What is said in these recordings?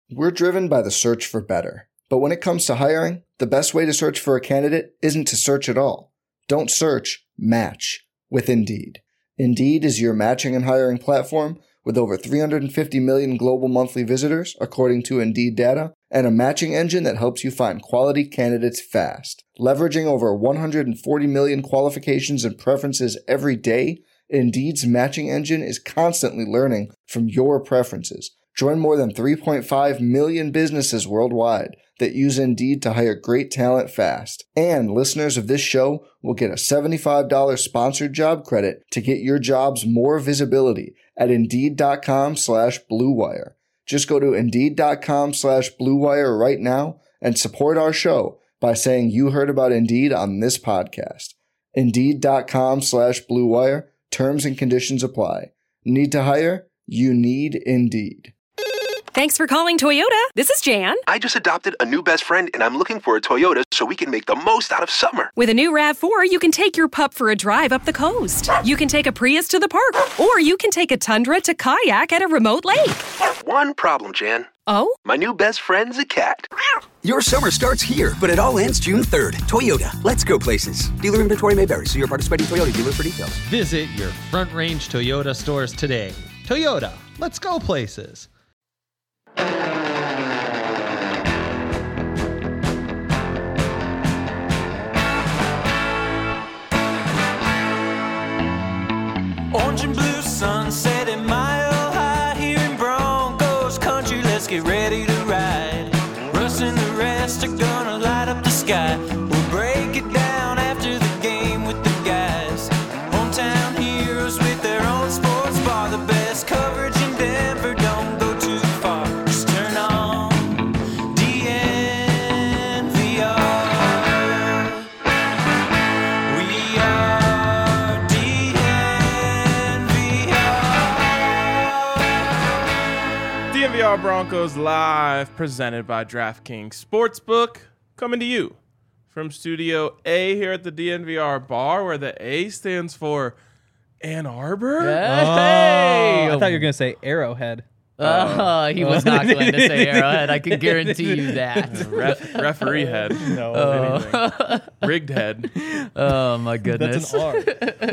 We're driven by the search for better. But when it comes to hiring, the best way to search for a candidate isn't to search at all. Don't search, match with Indeed. Indeed is your matching and hiring platform with over 350 million global monthly visitors, according to Indeed data, and a matching engine that helps you find quality candidates fast. Leveraging over 140 million qualifications and preferences every day, Indeed's matching engine is constantly learning from your preferences. Join more than 3.5 million businesses worldwide that use Indeed to hire great talent fast. And listeners of this show will get a $75 sponsored job credit to get your jobs more visibility at Indeed.com/Blue Wire. Just go to Indeed.com/Blue Wire right now and support our show by saying you heard about Indeed on this podcast. Indeed.com/Blue Wire. Terms and conditions apply. Need to hire? You need Indeed. Thanks for calling Toyota. This is Jan. I just adopted a new best friend, and I'm looking for a Toyota so we can make the most out of summer. With a new RAV4, you can take your pup for a drive up the coast. You can take a Prius to the park, or you can take a Tundra to kayak at a remote lake. One problem, Jan. Oh? My new best friend's a cat. Your summer starts here, but it all ends June 3rd. Toyota, let's go places. Dealer inventory may vary. See your participating Toyota dealer for details. Visit your Front Range Toyota stores today. Toyota, let's go places. Orange and blue sunset at Mile High here in Broncos country. Let's get ready to ride. Russ and the rest are gonna light up the sky. We'll break it down after the game with the guys. Hometown heroes with their own sports bar. The best coverage in Denver. Don't go too far. Just turn on DNVR. We are DNVR Broncos Live, presented by DraftKings Sportsbook, coming to you from Studio A here at the DNVR bar, where the A stands for Ann Arbor. Hey! I thought you were going to say Arrowhead. He was not going to say Arrowhead. I can guarantee you that. Referee head. No. Anything. Rigged head. Oh, my goodness. That's an R.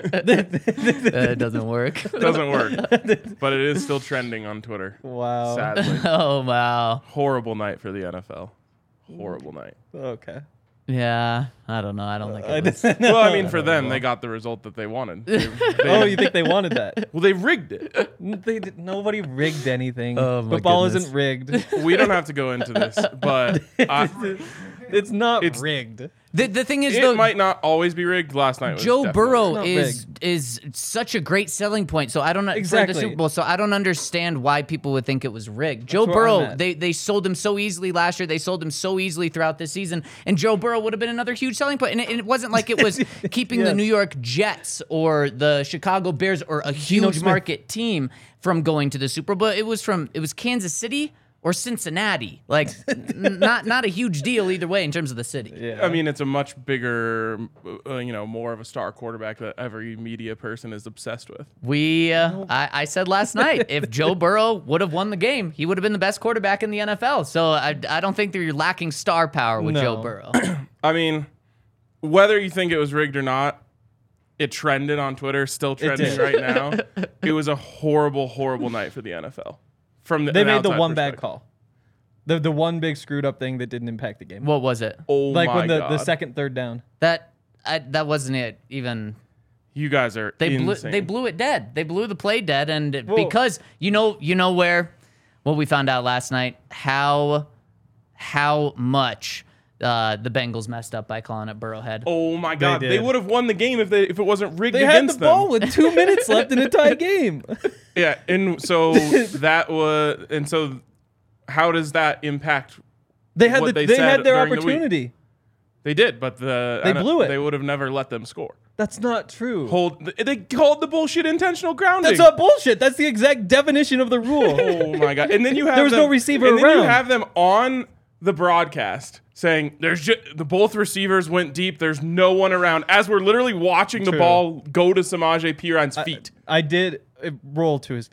It doesn't work. Doesn't work. But it is still trending on Twitter. Wow. Sadly. Oh, wow. Horrible night for the NFL. Horrible night. Okay. Yeah, I don't know. I don't think it was. Well, I mean, for them, they got the result that they wanted. Oh, you think they wanted that? Well, they rigged it. Nobody rigged anything. Oh, my Football goodness. isn't rigged. We don't have to go into this, but It's not rigged. The thing is, it though, might not always be rigged. Last night was Joe definitely Burrow rigged. is such a great selling point. So I don't for Exactly. the Super Bowl. So I don't understand why people would think it was rigged. Joe where Burrow, I'm at. they sold him so easily last year. They sold him so easily throughout this season, and Joe Burrow would have been another huge selling point. And it wasn't like it was keeping the Yes. New York Jets or the Chicago Bears or a Geno huge Smith. market team from going to the Super Bowl. It was Kansas City or Cincinnati. Like not a huge deal either way in terms of the city. Yeah. I mean, it's a much bigger, more of a star quarterback that every media person is obsessed with. I said last night, if Joe Burrow would have won the game, he would have been the best quarterback in the NFL. So I don't think that you're lacking star power with No. Joe Burrow. I mean, whether you think it was rigged or not, it trended on Twitter, still trending did. right now. It was a horrible, horrible night for the NFL. They They made the one bad call. The one big screwed up thing that didn't impact the game. What was it? Oh Like my when the God. second, third down. That wasn't it even. You guys are They insane. blew it dead. They blew the play dead, and Well- because you know where, what we found out last night, how much the Bengals messed up by calling it Burrowhead. Oh my God! They did. would have won the game if it wasn't rigged They had against the them. ball with 2 minutes left in a tie game. Yeah, and so how does that impact? They had what they said had their during the week? opportunity. They did, but They blew it. They would have never let them score. That's not true. They called the bullshit intentional grounding. That's not bullshit. That's the exact definition of the rule. Oh my God! And then you have There was no receiver and then you around. have them on the broadcast saying the both receivers went deep. There's no one around. As we're literally watching the True. ball go to Samaje Perine feet. I did roll to his feet.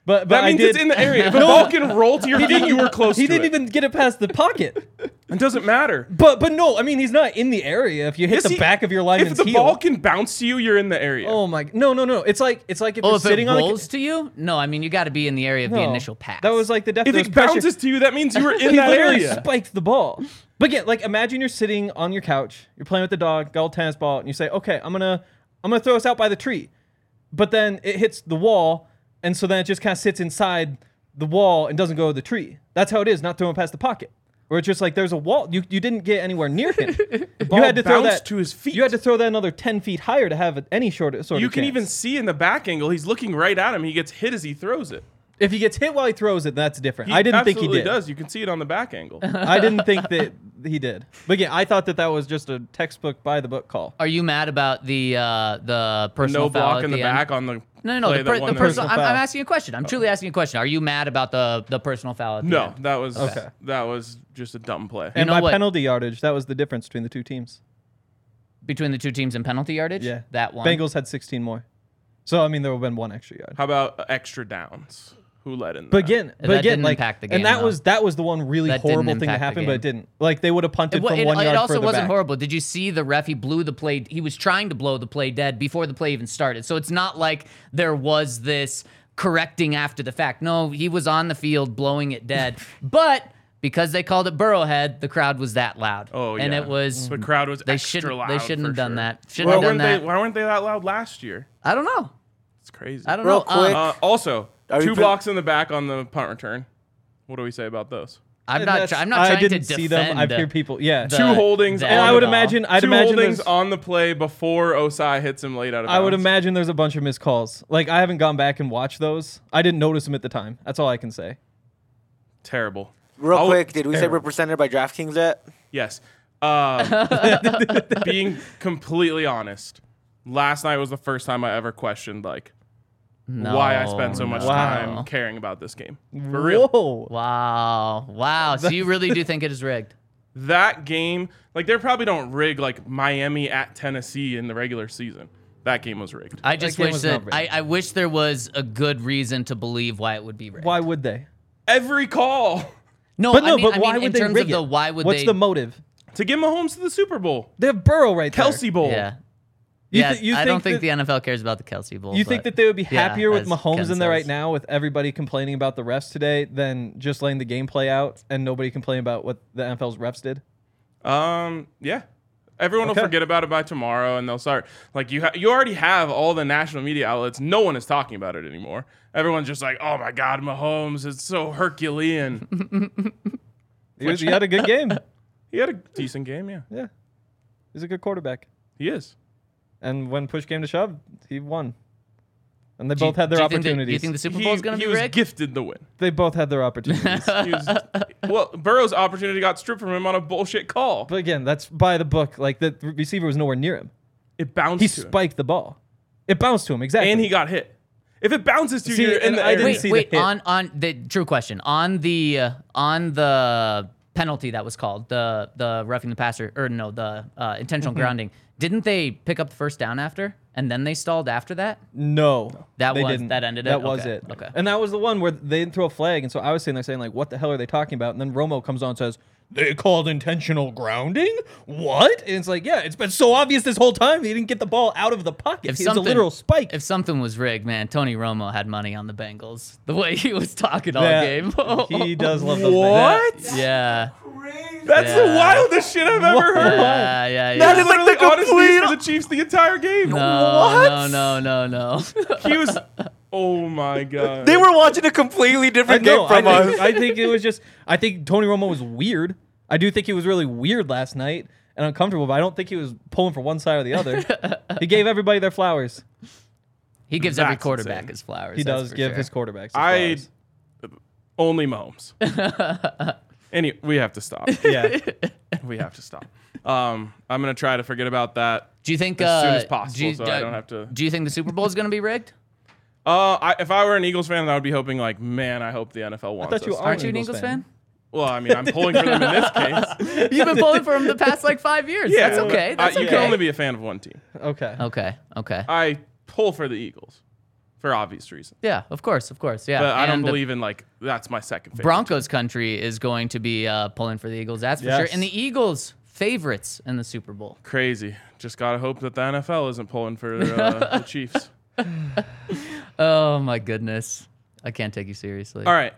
But That I means did, it's in the area. If a ball can roll to your feet, you were close to it. He didn't even get it past the pocket. It doesn't matter. But no, I mean he's not in the area. If you hit the back of your lineman's If the heel. ball can bounce to you, you're in the area. Oh my! No. It's like if you're if sitting it on rolls to you? No, I mean, you got to be in the area of the No. initial pass. That was like the depth. If it bounces to you, that means you were in he that literally area. spiked the ball. But again, like imagine you're sitting on your couch, you're playing with the dog, got a tennis ball, and you say, "Okay, I'm gonna throw this out by the tree," but then it hits the wall, and so then it just kind of sits inside the wall and doesn't go to the tree. That's how it is, not throwing past the pocket. Where it's just like there's a wall. You didn't get anywhere near him. ball You had to throw bounced that to his feet. You had to throw that another 10 feet higher to have any sort of You can chance. even see in the back angle, he's looking right at him. He gets hit as he throws it. If he gets hit while he throws it, that's different. He I didn't think he absolutely did. does. You can see it on the back angle. I didn't think that he did. But again, I thought that was just a textbook by the book call. Are you mad about the personal No foul block at in the the end? back on the No, play the, that per, won the the personal. Personal I'm foul. asking you a question. I'm truly asking you a question. Are you mad about the personal foul? At the No, end? that was Okay. that was just a dumb play. And know by what? penalty yardage, that was the difference between the two teams. Between the two teams in penalty yardage. Yeah. that one. Bengals had 16 more. So, I mean, there would have been one extra yard. How about extra downs? Who led in that? But again, That didn't like, impact the game, and that though. was the one really That didn't horrible thing to impact the happen, but it game. didn't. Like, they would have punted from 1 yard It also further wasn't back. horrible. Did you see the ref? He blew the play. He was trying to blow the play dead before the play even started. So it's not like there was this correcting after the fact. No, he was on the field blowing it dead. But because they called it Burrowhead, the crowd was that loud. Oh, and yeah. it was The crowd was they extra shouldn't loud they shouldn't for have done sure. that. Shouldn't have done that. Why weren't they that loud last year? I don't know. It's crazy. I don't Real know. quick. Also, Are we 2 pre- blocks in the back on the punt return. What do we say about those? I'm And not. that's- I'm not I trying to didn't defend. see them. I hear people. Yeah. the- 2 holdings, the and And I on would the- imagine. I'd 2 imagine. holdings there's- on the play before Osai hits him late out of bounds. I would imagine there's a bunch of missed calls. Like, I haven't gone back and watched those. I didn't notice them at the time. That's all I can say. Terrible. Real I'll- quick, did we say we're presented by DraftKings yet? Yes. Being completely honest, last night was the first time I ever questioned why I spent so much no. time caring about this game. For real. Whoa. Wow. So you really do think it is rigged? That game, they probably don't rig Miami at Tennessee in the regular season. That game was rigged. I just game wish was that not rigged. I wish there was a good reason to believe why it would be rigged. Why would they? Every call No, But I mean, why in would they terms rig of the it? why would What's they? the motive? to get Mahomes to the Super Bowl. They have Burrow right there. Kelsey Bowl. Yeah. You Yeah, thi- you I don't think think the NFL cares about the Kelsey Bowl. You think but that they would be yeah, happier with as Mahomes Ken in there right says. now, with everybody complaining about the refs today, than just letting the game play out and nobody complain about what the NFL's refs did? Yeah. Everyone Okay. will forget about it by tomorrow, and they'll start you already have all the national media outlets. No one is talking about it anymore. Everyone's just like, oh my God, Mahomes is so Herculean. He had a good game. He had a decent game, yeah. Yeah. He's a good quarterback. He is. And when push came to shove, he won. And they Do you- both had their do you think opportunities. do you think the Super Bowl is going to he be was rigged? gifted the win. They both had their opportunities. He was, Burrow's opportunity got stripped from him on a bullshit call. But again, that's by the book. Like, the receiver was nowhere near him. It bounced He to him. spiked the ball. It bounced to him, exactly. And he got hit. If it bounces to See, you, you're in and the I air. didn't see Wait, the hit. on the true question on the penalty that was called the roughing the passer or no the intentional Mm-hmm. grounding. Didn't they pick up the first down after and then they stalled after that? No. That they was- didn't. that ended it? That was Okay, it. okay. And that was the one where they didn't throw a flag. And so I was sitting there saying, like, what the hell are they talking about? And then Romo comes on and says, they called intentional grounding? What? And it's like, yeah, it's been so obvious this whole time. He didn't get the ball out of the pocket. It was a literal spike. If something was rigged, man, Tony Romo had money on the Bengals. The way he was talking all Yeah, game. he does love those What? Yeah. That's the Yeah. wildest shit I've ever heard. Yeah. That is is like literally the honestly complete- for the Chiefs the entire game. No. He was. Oh my God. They were watching a completely different game from us. I think it was just, I think Tony Romo was weird. I do think he was really weird last night and uncomfortable, but I don't think he was pulling for one side or the other. He gave everybody their flowers. He gives every That's quarterback insane. his flowers. He that's does for give sure. his quarterbacks his I flowers. only Mahomes. We have to stop. Yeah. We have to stop. I'm gonna try to forget about that Do you think as soon as do possible, you- so I don't have to. Do you think the Super Bowl is going to be rigged? If I were an Eagles fan, I would be hoping man, I hope the NFL wants thought you us. are Aren't you an Eagles Eagles fan? fan? Well, I mean, I'm pulling for them in this case. You've been pulling for him the past like 5 years. Yeah, That's okay. That's you okay. can only be a fan of one team. Okay. Okay. I pull for the Eagles. for obvious reasons. Yeah, of course, yeah. But I don't And believe in that's my second favorite. Broncos country is going to be pulling for the Eagles, that's for sure. And the Eagles favorites in the Super Bowl. Crazy. Just gotta hope that the NFL isn't pulling for the Chiefs. Oh my goodness, I can't take you seriously. All right.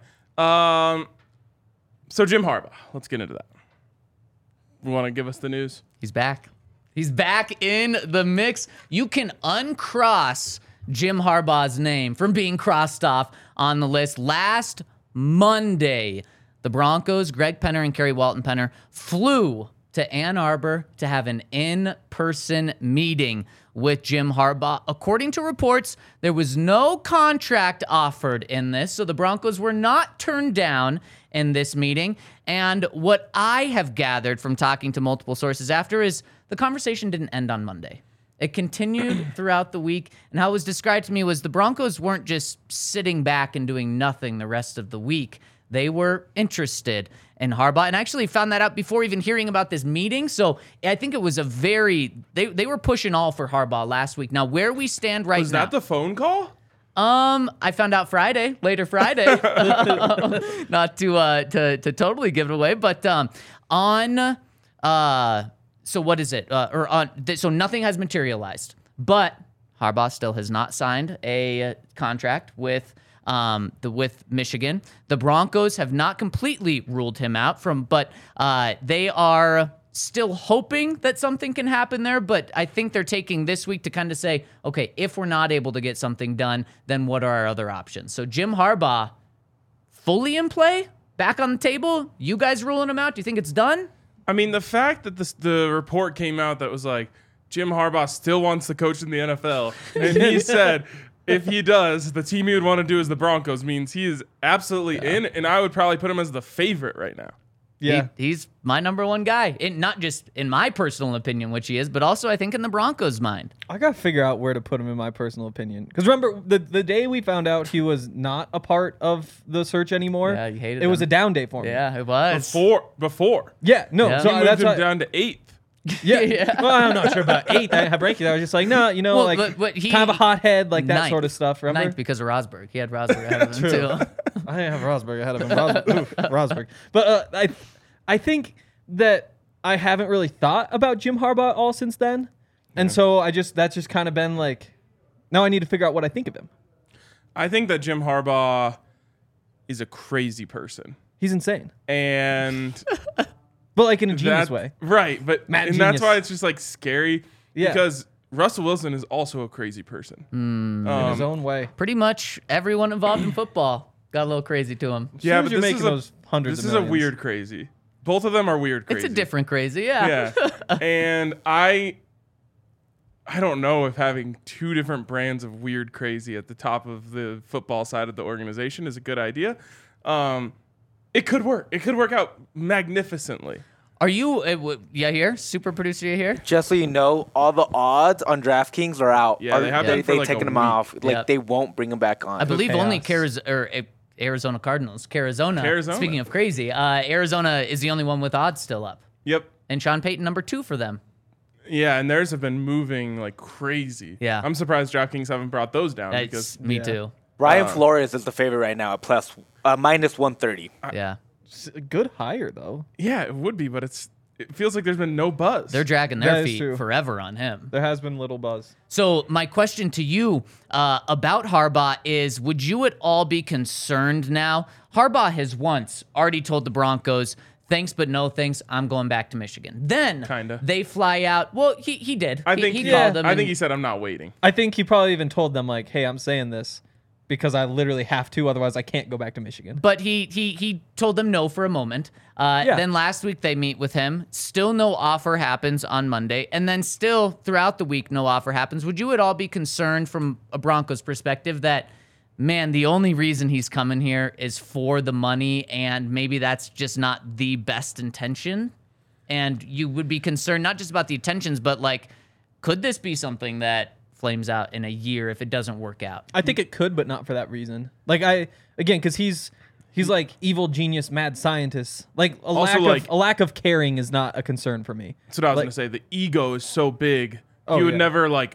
So Jim Harbaugh. Let's get into that. You want to give us the news? He's back. He's back in the mix. You can uncross Jim Harbaugh's name from being crossed off on the list. Last Monday, the Broncos, Greg Penner and Kerry Walton Penner, flew to Ann Arbor to have an in-person meeting with Jim Harbaugh. According to reports, there was no contract offered in this, so the Broncos were not turned down in this meeting. And what I have gathered from talking to multiple sources after is the conversation didn't end on Monday. It continued throughout the week, and how it was described to me was the Broncos weren't just sitting back and doing nothing the rest of the week. They were interested in Harbaugh, and I actually found that out before even hearing about this meeting. So I think it was they were pushing all for Harbaugh last week. Now, where we stand right now. Was that the phone call? I found out later Friday. Not to totally give it away, but so what is it? So nothing has materialized, but Harbaugh still has not signed a contract with Michigan. The Broncos have not completely ruled him out but they are still hoping that something can happen there. But I think they're taking this week to kind of say, okay, if we're not able to get something done, then what are our other options? So Jim Harbaugh, fully in play, back on the table. You guys ruling him out? Do you think it's done? I mean, the fact that the report came out that was like, Jim Harbaugh still wants to coach in the NFL, and he said if he does, the team he would want to do is the Broncos, means he is absolutely in, and I would probably put him as the favorite right now. Yeah. He's my number one guy. Not just in my personal opinion, which he is, but also I think in the Broncos' mind. I got to figure out where to put him in my personal opinion. Because remember, the day we found out he was not a part of the search anymore, yeah, you hated it him. was a down day for me. Yeah, it was. Before. Yeah, no. Yeah. So He moved that's him why, down to 8th. yeah. Well, I'm not sure about 8th. I have ranking. I was just like, no, Well, but he- kind of a hothead, like that Ninth. sort of stuff. Remember? Ninth because of Rosberg. He had Rosberg ahead of him, too. I didn't have Rosberg ahead of him. Rosberg. But I think that I haven't really thought about Jim Harbaugh at all since then. And so that's just kind of been like, now I need to figure out what I think of him. I think that Jim Harbaugh is a crazy person. He's insane. And but like in a genius way. Right, but Mad and genius. that's why it's just like scary Yeah. because Russell Wilson is also a crazy person. In his own way. Pretty much everyone involved in football got a little crazy to him. Yeah, as but you're this making is those hundreds this of is a millions. weird crazy. Both of them are weird crazy. It's a different crazy, yeah. Yeah. And I don't know if having two different brands of weird crazy at the top of the football side of the organization is a good idea. It could work. It could work out magnificently. Are you, here? Super producer, you here? Just so you know, all the odds on DraftKings are out. Yeah, they have been for They've like a taken them week. off. Like Yep. they won't bring them back on. I believe only chaos. Arizona Cardinals. Arizona. Arizona. Speaking of crazy, Arizona is the only one with odds still up. Yep. And Sean Payton, number 2 for them. Yeah, and theirs have been moving like crazy. Yeah. I'm surprised DraftKings haven't brought those down because That's me too. Ryan Flores is the favorite right now at minus 130. Yeah. It's a good hire, though. yeah, it would be, but it feels like there's been no buzz. They're dragging their That is feet true. forever on him. There has been little buzz. So my question to you about Harbaugh is, would you at all be concerned now? Harbaugh has once already told the Broncos, thanks, but no thanks, I'm going back to Michigan. Then Kinda. they fly out. Well, he did. I think he called them. I and- think he said I'm not waiting. I think he probably even told them, like, hey, I'm saying this because I literally have to, otherwise I can't go back to Michigan. But he told them no for a moment. Then last week they meet with him. Still no offer happens on Monday. And then still throughout the week no offer happens. Would you at all be concerned from a Broncos perspective that, man, the only reason he's coming here is for the money and maybe that's just not the best intention? And you would be concerned not just about the intentions, but like, could this be something that flames out in a year if it doesn't work out? I think it could, but not for that reason. Like because he's like evil genius, mad scientist. Like a lack of caring is not a concern for me. That's what I was Like- gonna say. The ego is so big. Oh, he would yeah. never like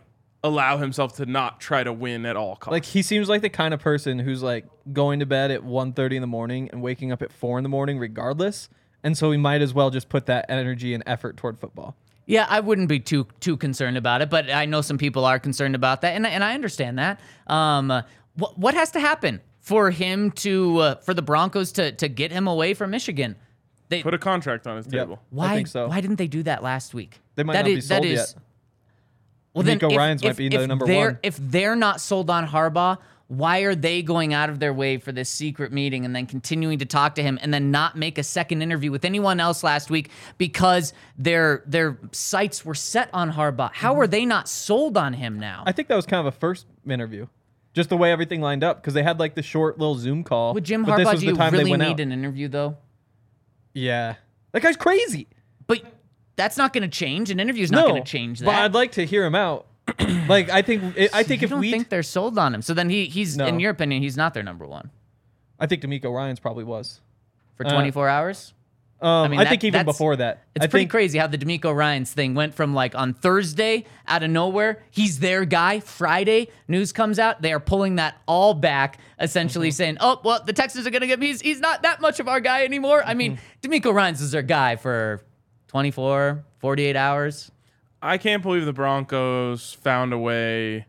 allow himself to not try to win at all costs. Like, he seems like the kind of person who's like going to bed at 1:30 in the morning and waking up at 4 in the morning regardless. And so he might as well just put that energy and effort toward football. Yeah, I wouldn't be too concerned about it, but I know some people are concerned about that, and I understand that. What has to happen for him for the Broncos to get him away from Michigan? They put a contract on his table. Why? I think so. Why didn't they do that last week? They might not be sold yet. Well, D'Amico then Ryans might be the number one. If they're not sold on Harbaugh, why are they going out of their way for this secret meeting and then continuing to talk to him and then not make a second interview with anyone else last week because their sights were set on Harbaugh? How are they not sold on him now? I think that was kind of a first interview. Just the way everything lined up, because they had like the short little Zoom call. With Jim but this Harbaugh, was do the you time they really went need out. an interview, though? Yeah. That guy's crazy. But that's not going to change. An interview's not going to change that. But I'd like to hear him out. Like, I think you if don't think they're sold on him. So then he's No. in your opinion, he's not their number one I think D'Amico Ryans probably was. for 24 hours. I think even that's- before that. It's pretty crazy how the D'Amico Ryans thing went from like on Thursday out of nowhere, he's their guy. Friday, news comes out, they are pulling that all back, essentially saying, oh, well, the Texans are going to get me. He's not that much of our guy anymore. I mean, D'Amico Ryans is their guy for 24, 48 hours. I can't believe the Broncos found a way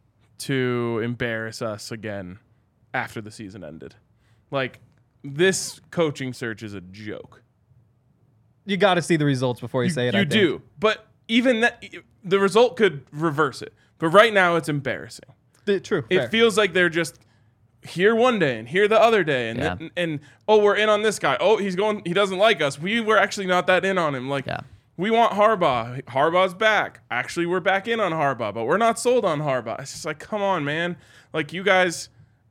to embarrass us again after the season ended. Like, this coaching search is a joke. You got to see the results before you say it. You do. But even that, the result could reverse it. But right now, it's embarrassing. True. It fair. feels like they're just here one day and here the other day. And, and oh, we're in on this guy. Oh, he doesn't like us. We were actually not that in on him. Like, we want Harbaugh. Harbaugh's back. Actually, we're back in on Harbaugh, but we're not sold on Harbaugh. It's just like, come on, man. Like, you guys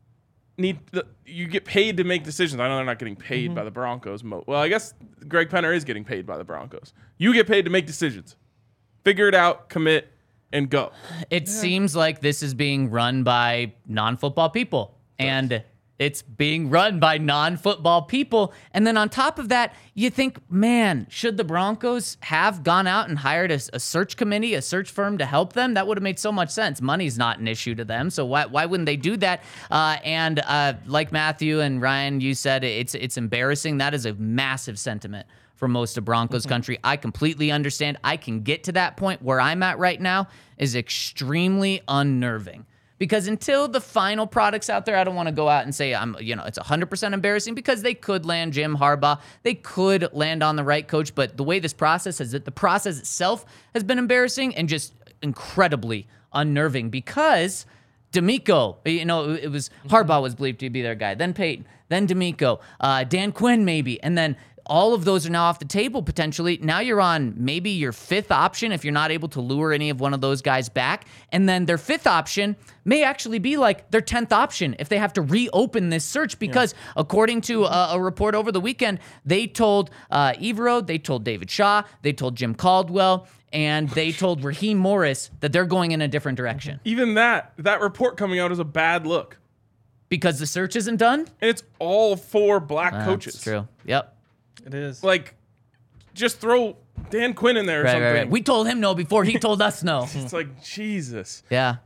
you get paid to make decisions. I know they're not getting paid by the Broncos. Well, I guess Greg Penner is getting paid by the Broncos. You get paid to make decisions. Figure it out, commit, and go. It seems like this is being run by non-football people. And it's being run by non-football people. And then on top of that, you think, man, should the Broncos have gone out and hired a search committee, a search firm to help them? That would have made so much sense. Money's not an issue to them, so why wouldn't they do that? And like Matthew and Ryan, you said, it's embarrassing. That is a massive sentiment for most of Broncos country. I completely understand. I can get to that point. Where I'm at right now is extremely unnerving. Because until the final product's out there, I don't want to go out and say it's 100% embarrassing, because they could land Jim Harbaugh. They could land on the right coach. But the way this process the process itself has been embarrassing and just incredibly unnerving, because D'Amico, it was Harbaugh was believed to be their guy. Then Peyton, then D'Amico, Dan Quinn maybe. And then all of those are now off the table potentially. Now you're on maybe your fifth option if you're not able to lure any of one of those guys back. And then their fifth option may actually be like their 10th option if they have to reopen this search, because according to a report over the weekend, they told Evero, they told David Shaw, they told Jim Caldwell, and they told Raheem Morris that they're going in a different direction. Even that report coming out is a bad look. Because the search isn't done? And it's all 4 black coaches. That's true. Yep. It is. Like, just throw Dan Quinn in there or something. Right. We told him no before he told us no. It's like, Jesus. Yeah.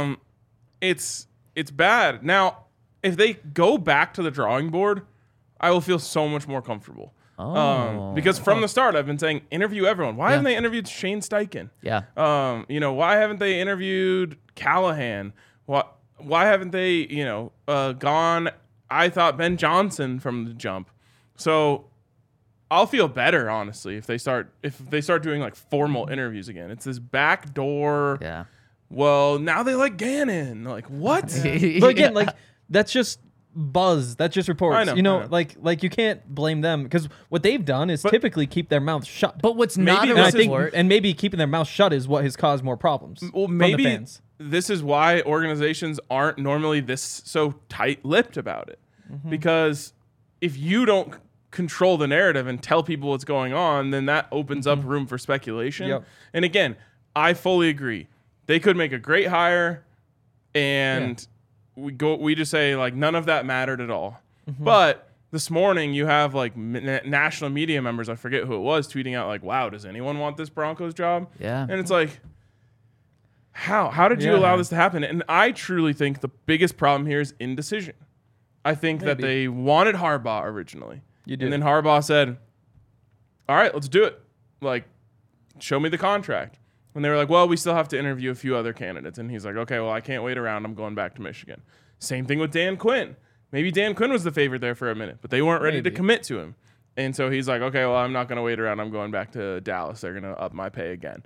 It's bad. Now, if they go back to the drawing board, I will feel so much more comfortable. Because from the start, I've been saying, interview everyone. Why haven't they interviewed Shane Steichen? Yeah. Why haven't they interviewed Callahan? Why haven't they, gone? I thought Ben Johnson from the jump. So I'll feel better, honestly, if they start doing like formal interviews again. It's this back door. Yeah. Well, now they like Gannon. Like, what? But again, like, that's just buzz. That's just reports. I know. Like you can't blame them, because what they've done is typically keep their mouths shut. But what's not a report, and maybe keeping their mouth shut is what has caused more problems. Well, maybe from the fans. This is why organizations aren't normally this so tight-lipped about it. Because if you don't control the narrative and tell people what's going on, then that opens up room for speculation. Yep. And again, I fully agree. They could make a great hire, and we just say like none of that mattered at all. But this morning you have like national media members, I forget who it was, tweeting out like, "Wow, does anyone want this Broncos job?" Yeah. And it's like, How did you allow this to happen? And I truly think the biggest problem here is indecision. I think that they wanted Harbaugh originally. You did. And then Harbaugh said, all right, let's do it. Like, show me the contract. And they were like, well, we still have to interview a few other candidates. And he's like, okay, well, I can't wait around. I'm going back to Michigan. Same thing with Dan Quinn. Maybe Dan Quinn was the favorite there for a minute, but they weren't ready to commit to him. And so he's like, okay, well, I'm not going to wait around. I'm going back to Dallas. They're going to up my pay again.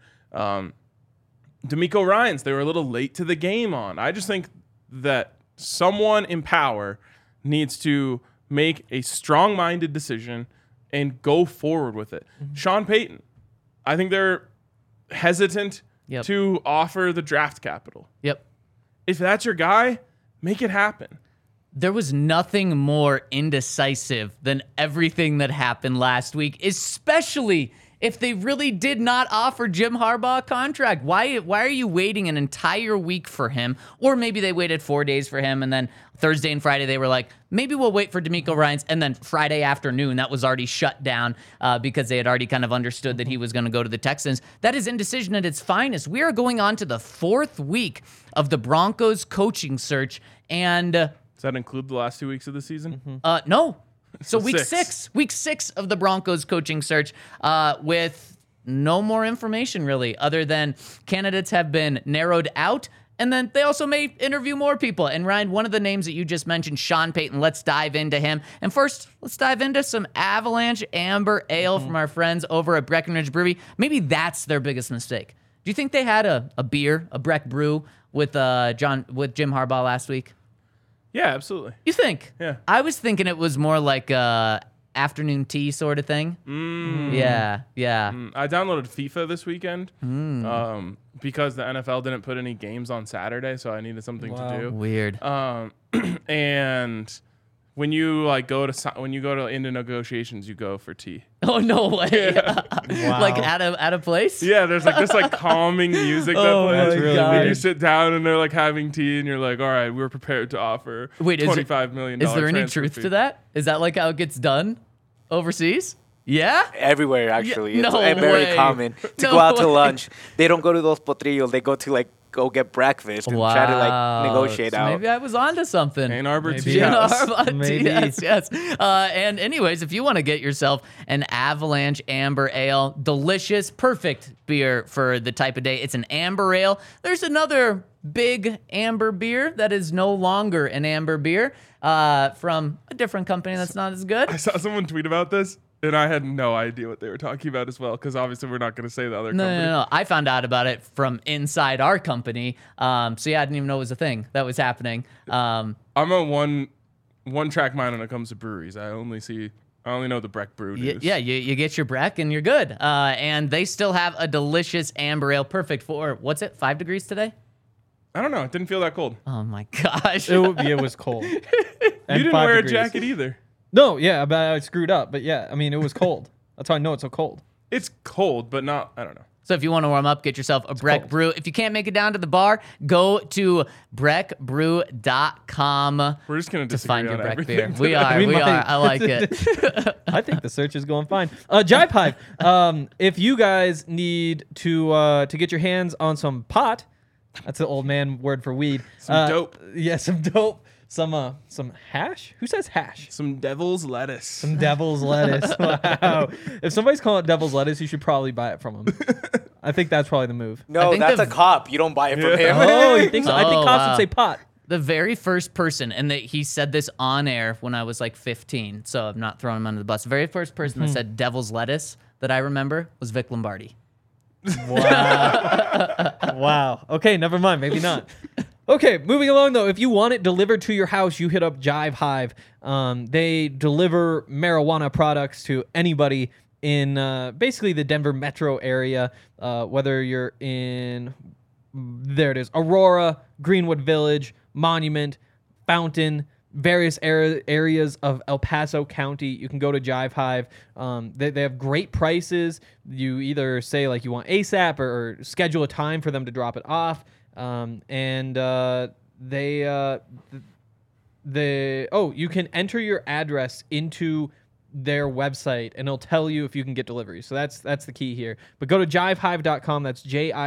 D'Amico Ryans, they were a little late to the game on. I just think that someone in power needs to make a strong-minded decision and go forward with it. Sean Payton, I think they're hesitant to offer the draft capital. Yep. If that's your guy, make it happen. There was nothing more indecisive than everything that happened last week, especially if they really did not offer Jim Harbaugh a contract. Why are you waiting an entire week for him? Or maybe they waited 4 days for him, and then Thursday and Friday they were like, maybe we'll wait for D'Amico Ryans, and then Friday afternoon that was already shut down because they had already kind of understood that he was going to go to the Texans. That is indecision at its finest. We are going on to the 4th week of the Broncos coaching search, and does that include the last 2 weeks of the season? No. So week 6 of the Broncos coaching search with no more information really, other than candidates have been narrowed out, and then they also may interview more people. And Ryan, one of the names that you just mentioned, Sean Payton, let's dive into him. And first, let's dive into some Avalanche Amber Ale from our friends over at Breckenridge Brewery. Maybe that's their biggest mistake. Do you think they had a beer, a Breck Brew with Jim Harbaugh last week? Yeah, absolutely. You think? Yeah. I was thinking it was more like a afternoon tea sort of thing. Yeah. I downloaded FIFA this weekend because the NFL didn't put any games on Saturday, so I needed something to do. Weird. And when you go into negotiations, you go for tea. Oh no way! Yeah. Wow. Like at a place? Yeah, there's like this like calming music that plays. that's really And weird. you sit down and they're like having tea, and you're like, all right, we're prepared to offer $25 million. Is there any transfer truth fee. to that? Is that like how it gets done overseas? Yeah. Everywhere, actually. Yeah, It's no very way. common to No go out to way. lunch. They don't go to those potrillos. They go to go get breakfast and try to negotiate So out. Maybe I was onto something. Ann Arbor Maybe. Tea Ann House. Arbor Tea, Maybe. yes. And anyways, if you want to get yourself an Avalanche Amber Ale, delicious, perfect beer for the type of day. It's an amber ale. There's another big amber beer that is no longer an amber beer from a different company that's not as good. I saw someone tweet about this, and I had no idea what they were talking about as well, because obviously we're not going to say the other company. No. I found out about it from inside our company. So yeah, I didn't even know it was a thing that was happening. I'm a one track mind when it comes to breweries. I only know the Breck Brew news. Yeah, you get your Breck and you're good. And they still have a delicious amber ale, perfect for, what's it, 5 degrees today? I don't know. It didn't feel that cold. Oh my gosh. It was cold. You didn't wear a jacket either. No, yeah, but I screwed up. But yeah, I mean, it was cold. That's how I know it's so cold. It's cold, but not, I don't know. So if you want to warm up, get yourself a Breck cold. Brew. If you can't make it down to the bar, go to breckbrew.com We're just going to to find your on Breck beer. everything We today. are. We We might. are. I like it. I think the search is going fine. Jive Hive. If you guys need to get your hands on some pot, that's the old man word for weed. Some dope. Yeah, some dope. Some hash. Who says hash? Some devil's lettuce. Some devil's lettuce. Wow. If somebody's calling it devil's lettuce, you should probably buy it from them. I think that's probably the move. I No, think that's the- a cop. You don't buy it from him. Oh, you think so? I think Oh, cops wow. would say pot. The very first person, and he said this on air when I was like 15, so I'm not throwing him under the bus. The very first person that said devil's lettuce that I remember was Vic Lombardi. Wow. Wow. Okay, never mind. Maybe not. Okay, moving along though. If you want it delivered to your house, you hit up Jive Hive. They deliver marijuana products to anybody in basically the Denver metro area, whether you're in, there it is, Aurora, Greenwood Village, Monument, Fountain, various areas of El Paso County. You can go to Jive Hive. They have great prices. You either say like you want ASAP or schedule a time for them to drop it off. You can enter your address into their website, and it'll tell you if you can get delivery. So that's the key here. But go to jivehive.com. That's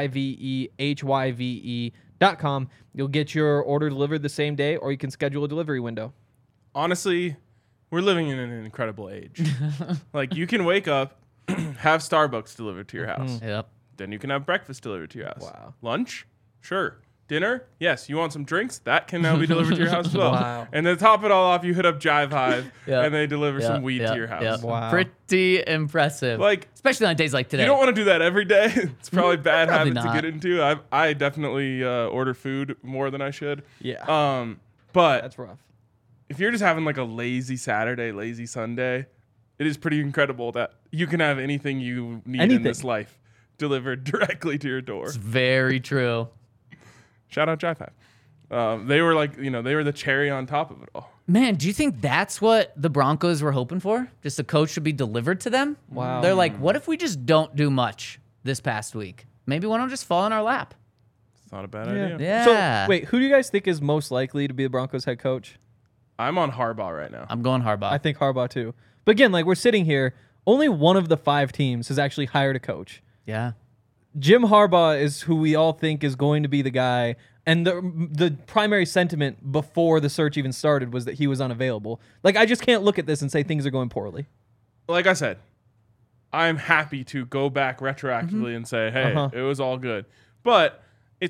JIVEHYVE.com. You'll get your order delivered the same day, or you can schedule a delivery window. Honestly, we're living in an incredible age. Like, you can wake up, have Starbucks delivered to your house. Yep. Then you can have breakfast delivered to your house. Wow. Lunch? Sure. Dinner? Yes. You want some drinks? That can now be delivered to your house as well. Wow. And to top it all off, you hit up Jive Hive, Yep. and they deliver some weed to your house. Yep. Wow. Pretty impressive. Like, especially on days like today. you don't want to do that every day. It's probably bad Probably habit not. to get into. I definitely order food more than I should. Yeah. But That's rough. if you're just having like a lazy Saturday, lazy Sunday, it is pretty incredible that you can have anything you need in this life delivered directly to your door. It's very true. Shout out Jive Hive. They were like, they were the cherry on top of it all. Man, do you think that's what the Broncos were hoping for? Just a coach to be delivered to them? Wow. They're like, what if we just don't do much this past week? Maybe one will just fall in our lap. It's not a bad idea. Yeah. So, wait, who do you guys think is most likely to be the Broncos head coach? I'm on Harbaugh right now. I'm going Harbaugh. I think Harbaugh too. But again, like we're sitting here, only one of the 5 teams has actually hired a coach. Yeah. Jim Harbaugh is who we all think is going to be the guy. And the primary sentiment before the search even started was that he was unavailable. Like, I just can't look at this and say things are going poorly. Like I said, I'm happy to go back retroactively and say, hey, it was all good. But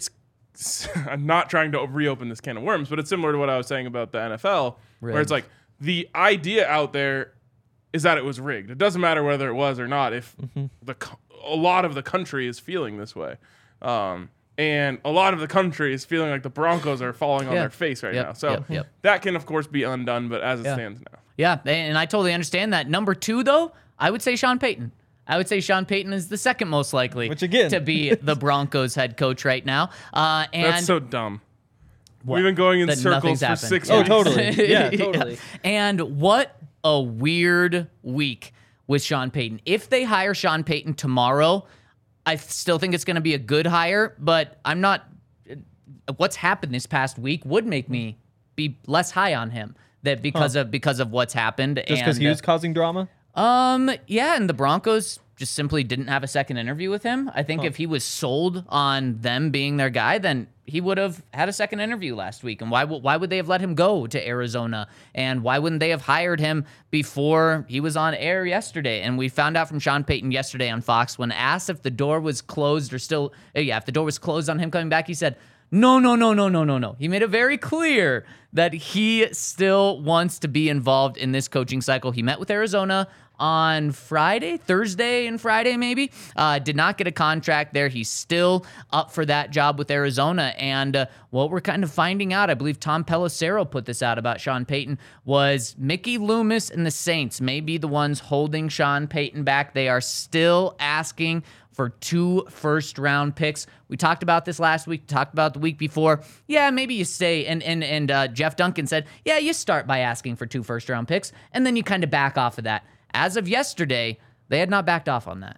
I'm not trying to reopen this can of worms, but it's similar to what I was saying about the NFL, where it's like the idea out there is that it was rigged. It doesn't matter whether it was or not if a lot of the country is feeling this way. And a lot of the country is feeling like the Broncos are falling on their face right now. So that can, of course, be undone, but as it stands now. Yeah, and I totally understand that. Number 2, though, I would say Sean Payton. I would say Sean Payton is the second most likely to be the Broncos head coach right now. And that's so dumb. We've been going in circles for 6 weeks. Oh, totally. Yeah, totally. Yeah. And what a weird week with Sean Payton. If they hire Sean Payton tomorrow, I still think it's going to be a good hire, but I'm not. What's happened this past week would make me be less high on him because of what's happened. Just because he was causing drama? Yeah, and the Broncos just simply didn't have a second interview with him. I think if he was sold on them being their guy, then he would have had a second interview last week. And why would they have let him go to Arizona? And why wouldn't they have hired him before he was on air yesterday? And we found out from Sean Payton yesterday on Fox when asked if the door was closed if the door was closed on him coming back, he said, No. He made it very clear that he still wants to be involved in this coaching cycle. He met with Arizona on Thursday and Friday maybe. Did not get a contract there. He's still up for that job with Arizona. And what we're kind of finding out, I believe Tom Pelissero put this out about Sean Payton, was Mickey Loomis and the Saints may be the ones holding Sean Payton back. They are still asking for 2 first-round picks. We talked about this last week, talked about the week before. Yeah, maybe you stay. And Jeff Duncan said, yeah, you start by asking for 2 first-round picks, and then you kind of back off of that. As of yesterday, they had not backed off on that.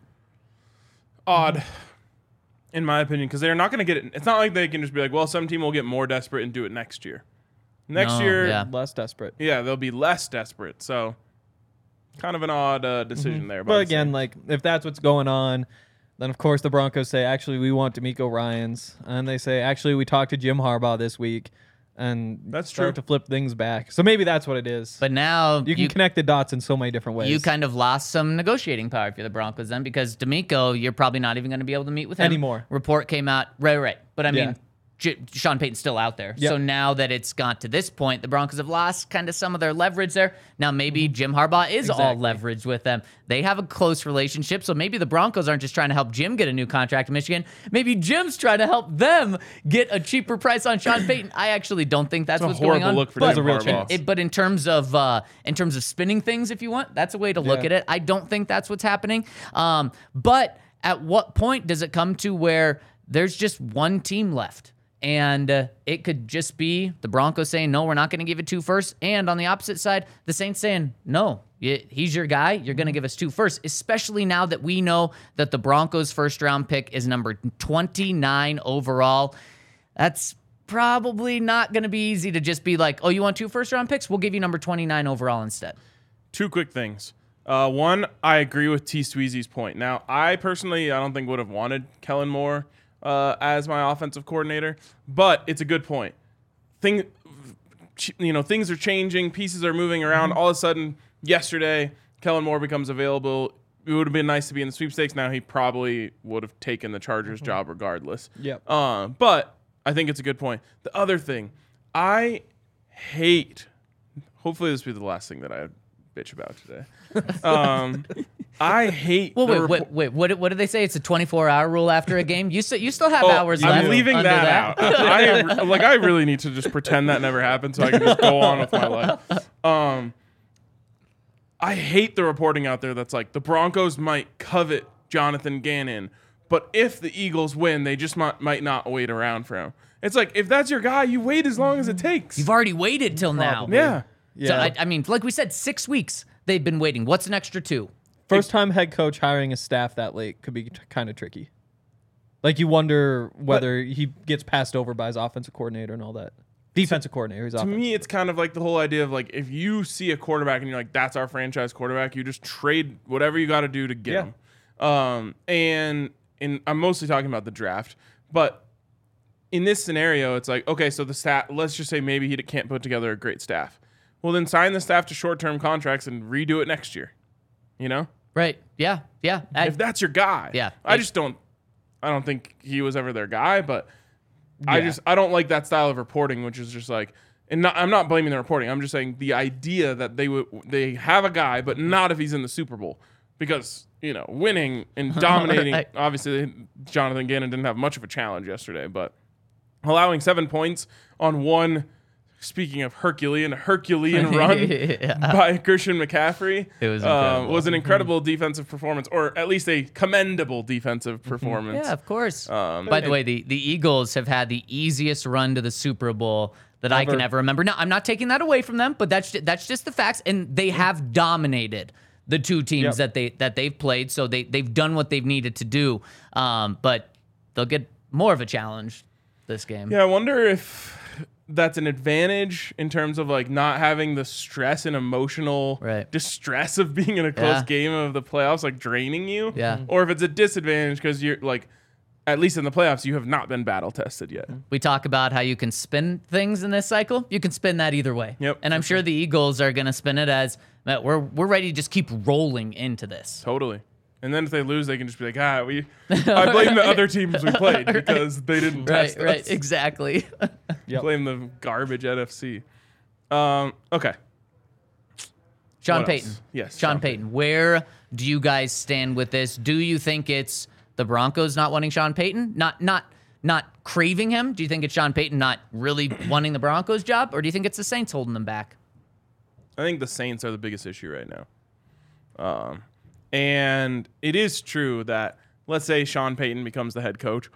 Odd, in my opinion, because they're not going to get it. It's not like they can just be like, well, some team will get more desperate and do it next year. Next year, less desperate. Yeah, they'll be less desperate. So, kind of an odd decision there. But again, like if that's what's going on, then of course the Broncos say, actually, we want D'Amico Ryans, and they say, actually, we talked to Jim Harbaugh this week. And that's start true to flip things back. So maybe that's what it is. But now you can connect the dots in so many different ways. You kind of lost some negotiating power if you're the Broncos then, because D'Amico, you're probably not even going to be able to meet with him anymore. Report came out, right. But I mean, Sean Payton's still out there. Yep. So now that it's got to this point, the Broncos have lost kind of some of their leverage there. Now maybe Jim Harbaugh is all leveraged with them. They have a close relationship, so maybe the Broncos aren't just trying to help Jim get a new contract in Michigan. Maybe Jim's trying to help them get a cheaper price on Sean Payton. I actually don't think that's what's going on. Look for Jim Harbaugh. But in terms of spinning things, if you want, that's a way to look at it. I don't think that's what's happening. But at what point does it come to where there's just one team left? And it could just be the Broncos saying, no, we're not going to give it 2 firsts. And on the opposite side, the Saints saying, no, he's your guy. You're going to give us 2 firsts, especially now that we know that the Broncos' first-round pick is number 29 overall. That's probably not going to be easy to just be like, oh, you want 2 first-round picks? We'll give you number 29 overall instead. 2 quick things. One, I agree with T. Sweezy's point. Now, I personally, I don't think would have wanted Kellen Moore as my offensive coordinator, but it's a good point. Things are changing, pieces are moving around. All of a sudden, yesterday, Kellen Moore becomes available. It would have been nice to be in the sweepstakes. Now he probably would have taken the Chargers job regardless. Yep. But I think it's a good point. The other thing, I hate. Hopefully, this will be the last thing that I bitch about today. I hate. Well, wait. What did they say? It's a 24-hour rule after a game. You still have hours left. I'm leaving under that out. I really need to just pretend that never happened so I can just go on with my life. I hate the reporting out there that's like the Broncos might covet Jonathan Gannon, but if the Eagles win, they just might not wait around for him. It's like, if that's your guy, you wait as long as it takes. You've already waited till now. Yeah. So, I mean, like we said, 6 weeks they've been waiting. What's an extra 2? First-time head coach hiring a staff that late could be kind of tricky. Like, you wonder whether he gets passed over by his offensive coordinator and all that. Defensive coordinator. To me, it's kind of like the whole idea of, like, if you see a quarterback and you're like, that's our franchise quarterback, you just trade whatever you got to do to get him. And I'm mostly talking about the draft. But in this scenario, it's like, okay, so the staff, let's just say maybe he can't put together a great staff. Well, then sign the staff to short-term contracts and redo it next year. You know? Right. Yeah. If that's your guy. Yeah. I don't think he was ever their guy, but I don't like that style of reporting, which is just like, I'm not blaming the reporting. I'm just saying the idea that they have a guy, but not if he's in the Super Bowl, because winning and dominating. Obviously, Jonathan Gannon didn't have much of a challenge yesterday, but allowing 7 points on one. Speaking of Herculean run by Christian McCaffrey, it was an incredible defensive performance, or at least a commendable defensive performance. Yeah, of course. By the way, the Eagles have had the easiest run to the Super Bowl that I can ever remember. Now, I'm not taking that away from them, but that's just the facts, and they have dominated the two teams that they've played, so they've done what they've needed to do, but they'll get more of a challenge this game. Yeah, I wonder if that's an advantage in terms of like not having the stress and emotional distress of being in a close game of the playoffs, like draining you. Yeah. Or if it's a disadvantage because you're like, at least in the playoffs, you have not been battle tested yet. We talk about how you can spin things in this cycle. You can spin that either way. Yep. And I'm sure the Eagles are going to spin it as we're ready to just keep rolling into this. Totally. And then if they lose, they can just be like, I blame the other teams we played because they didn't test us. Right, exactly. Blame the garbage NFC. Okay. Sean Payton. Yes. Sean Payton. Where do you guys stand with this? Do you think it's the Broncos not wanting Sean Payton? Not craving him? Do you think it's Sean Payton not really wanting the Broncos job? Or do you think it's the Saints holding them back? I think the Saints are the biggest issue right now. And it is true that, let's say Sean Payton becomes the head coach.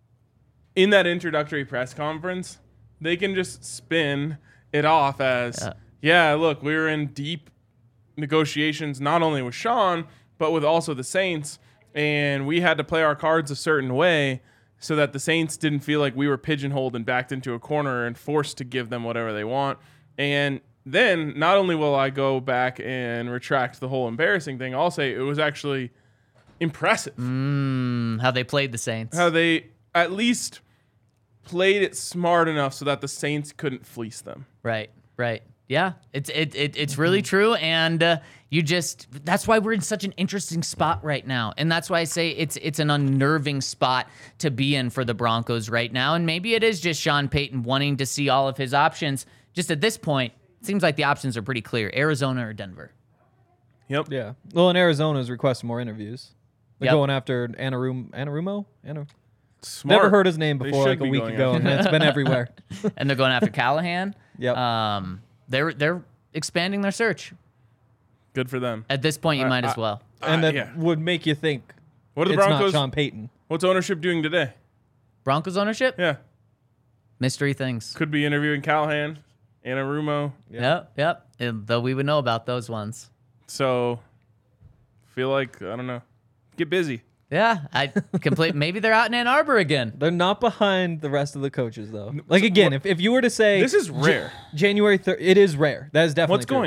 In that introductory press conference, they can just spin it off as, look, we were in deep negotiations, not only with Sean, but with also the Saints. And we had to play our cards a certain way so that the Saints didn't feel like we were pigeonholed and backed into a corner and forced to give them whatever they want. And then not only will I go back and retract the whole embarrassing thing, I'll say it was actually impressive. How they played the Saints. How they at least played it smart enough so that the Saints couldn't fleece them. Right. Yeah, it's really true, and that's why we're in such an interesting spot right now, and that's why I say it's an unnerving spot to be in for the Broncos right now, and maybe it is just Sean Payton wanting to see all of his options. Just at this point, it seems like the options are pretty clear: Arizona or Denver. Yep. Yeah. Well, and Arizona's requesting more interviews. They're going after Anarumo. Smart. Never heard his name before, like a week ago, and it's been everywhere. And they're going after Callahan. Yep. They're expanding their search. Good for them. At this point, you might as well. And that would make you think what are the it's Broncos, not Sean Payton. What's ownership doing today? Broncos ownership? Yeah. Mystery things. Could be interviewing Callahan, Anarumo. Yep. Though we would know about those ones. So, feel like, I don't know, get busy. Yeah, maybe they're out in Ann Arbor again. They're not behind the rest of the coaches, though. Like, again, if you were to say... This is rare. January 3rd, it is rare. That is definitely What's going on?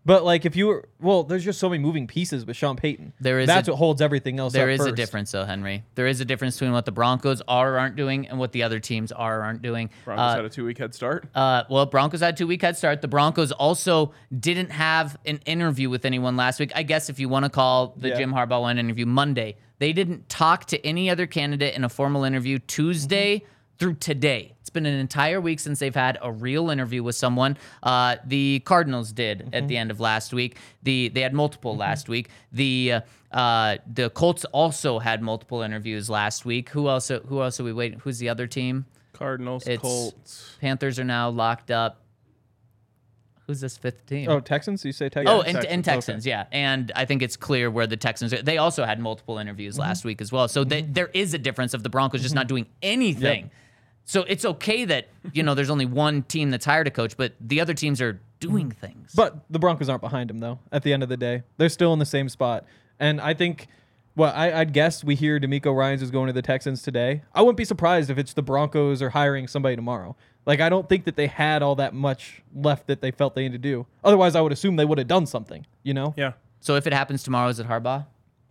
But like if you were, there's just so many moving pieces with Sean Payton. That's what holds everything else up There is first. a difference, though, Henry. There is a difference between what the Broncos are or aren't doing and what the other teams are or aren't doing. Broncos had a 2-week head start. Broncos had a 2-week head start. The Broncos also didn't have an interview with anyone last week. I guess if you want to call the Jim Harbaugh one interview Monday, they didn't talk to any other candidate in a formal interview Tuesday through today. It's been an entire week since they've had a real interview with someone. The Cardinals did at the end of last week. They had multiple last week. The Colts also had multiple interviews last week. Who else are we waiting? Who's the other team? Cardinals, Colts. Panthers are now locked up. Who's this fifth team? Oh, Texans? You say Texans? Oh, and Texans, yeah. And I think it's clear where the Texans are. They also had multiple interviews last week as well. So there is a difference of the Broncos just not doing anything. Yep. So it's okay that, there's only one team that's hired a coach, but the other teams are doing things. But the Broncos aren't behind them, though, at the end of the day. They're still in the same spot. And I think, I'd guess we hear DeMeco Ryans is going to the Texans today. I wouldn't be surprised if it's the Broncos are hiring somebody tomorrow. Like, I don't think that they had all that much left that they felt they needed to do. Otherwise, I would assume they would have done something, Yeah. So if it happens tomorrow, is it Harbaugh?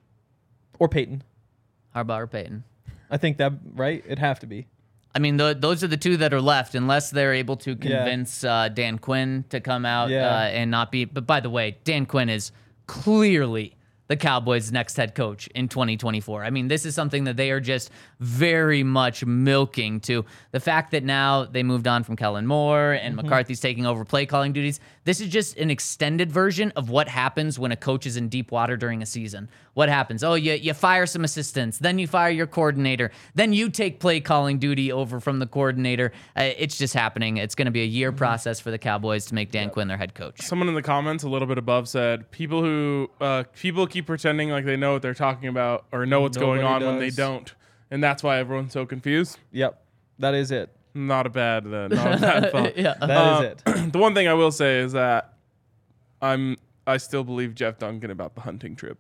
Or Peyton. Harbaugh or Peyton. I think that, right? It'd have to be. I mean, those are the two that are left, unless they're able to convince Dan Quinn to come out and not be. But by the way, Dan Quinn is clearly the Cowboys' next head coach in 2024. I mean, this is something that they are just very much milking to. The fact that now they moved on from Kellen Moore and McCarthy's taking over play calling duties. This is just an extended version of what happens when a coach is in deep water during a season. What happens? Oh, you fire some assistants, then you fire your coordinator, then you take play calling duty over from the coordinator. It's just happening. It's going to be a year process for the Cowboys to make Dan Quinn their head coach. Someone in the comments a little bit above said people keep pretending like they know what they're talking about or know what's going on when they don't, and that's why everyone's so confused. Yep, that is it. Not a bad thought. Yeah, that is it. The one thing I will say is that I still believe Jeff Duncan about the hunting trip.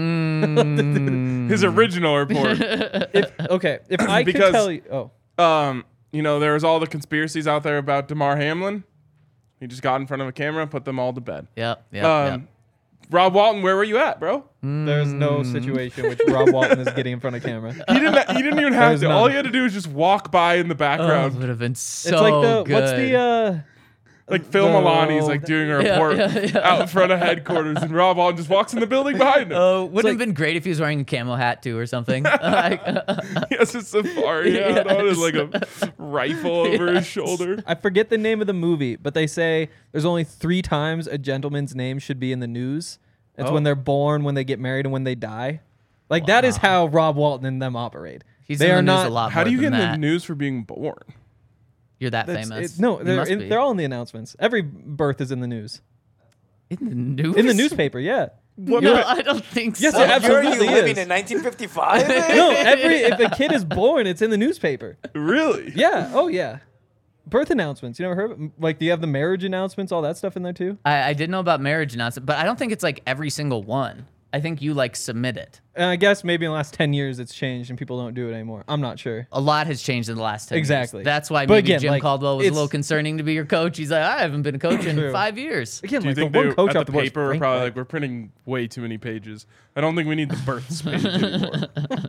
His original report. If I could tell you, there was all the conspiracies out there about DeMar Hamlin. He just got in front of a camera and put them all to bed. Yep. Rob Walton, where were you at, bro? There's no situation which Rob Walton is getting in front of camera. He didn't even have to. All he had to do was just walk by in the background. It would have been so it's like good. What's the like Phil Milani's like doing a report out in front of headquarters, and Rob Walton just walks in the building behind him. Wouldn't have been great if he was wearing a camo hat too or something. He has a safari hat on and like a rifle over his shoulder. I forget the name of the movie, but they say there's only 3 times a gentleman's name should be in the news. It's when they're born, when they get married, and when they die. Like that is how Rob Walton and them operate. They are not. A lot how do you get in that. the news for being born? You're that famous. They're all in the announcements. Every birth is in the news. In the news? In the newspaper, yeah. I don't think so. Yes, it absolutely You're living is. in 1955? No, if a kid is born, it's in the newspaper. Really? Yeah. Oh, yeah. Birth announcements. You never heard of it? Like, do you have the marriage announcements, all that stuff in there too? I did know about marriage announcements, but I don't think it's like every single one. I think you like submit it. And I guess maybe in the last 10 years it's changed and people don't do it anymore. I'm not sure. A lot has changed in the last 10 Exactly. years. That's why But maybe again, Jim like, Caldwell was a it's- little concerning to be your coach. He's like, I haven't been a coach in 5 years. Again, Do you like think the one coach at off the the board is paper are Frank probably Reich. like, we're printing way too many pages. I don't think we need the births page anymore.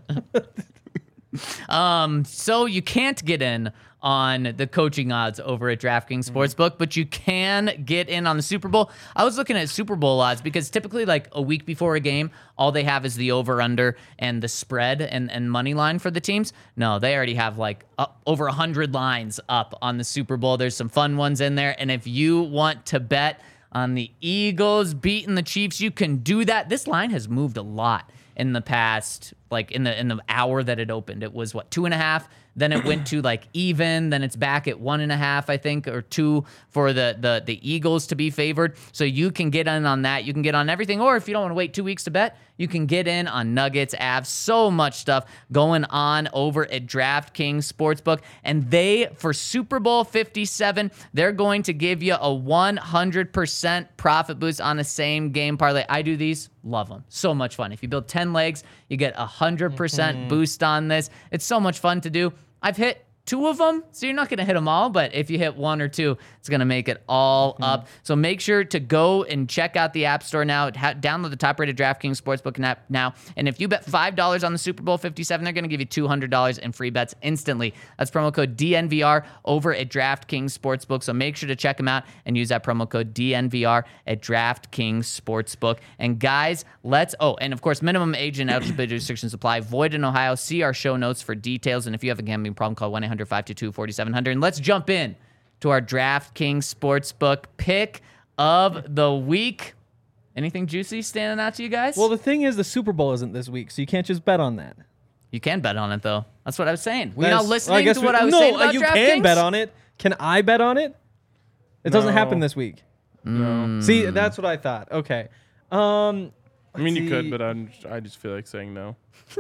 So you can't get in on the coaching odds over at DraftKings Sportsbook, but you can get in on the Super Bowl. I was looking at Super Bowl odds because typically like a week before a game, all they have is the over-under and the spread and money line for the teams. No, they already have like over 100 lines up on the Super Bowl. There's some fun ones in there. And if you want to bet on the Eagles beating the Chiefs, you can do that. This line has moved a lot in the past, like in the hour that it opened. It was 2.5. Then it went to like even. Then it's back at 1.5, I think, or 2 for the Eagles to be favored. So you can get in on that. You can get on everything. Or if you don't want to wait 2 weeks to bet, you can get in on Nuggets, Avs. So much stuff going on over at DraftKings Sportsbook. And they, for Super Bowl 57, they're going to give you a 100% profit boost on the same game parlay. I do these. Love them. So much fun. If you build 10 legs, you get 100% boost on this. It's so much fun to do. I've hit 2 of them, so you're not going to hit them all, but if you hit 1 or 2, it's going to make it all up. So make sure to go and check out the App Store now. Download the top-rated DraftKings Sportsbook app now, and if you bet $5 on the Super Bowl 57, they're going to give you $200 in free bets instantly. That's promo code DNVR over at DraftKings Sportsbook, so make sure to check them out and use that promo code DNVR at DraftKings Sportsbook. And guys, and of course, minimum age and eligibility restrictions apply. Void in Ohio. See our show notes for details, and if you have a gambling problem, call 1-800-522-4700. And let's jump in to our DraftKings Sportsbook pick of the week. Anything juicy standing out to you guys? Well, the thing is, the Super Bowl isn't this week, so you can't just bet on that. You can bet on it, though. That's what I was saying. Were you not listening to what I was saying saying about about you DraftKings? can bet on it. Can I bet on it? It doesn't happen this week. No. See, that's what I thought. Okay. I mean, you could, but I just feel like saying no.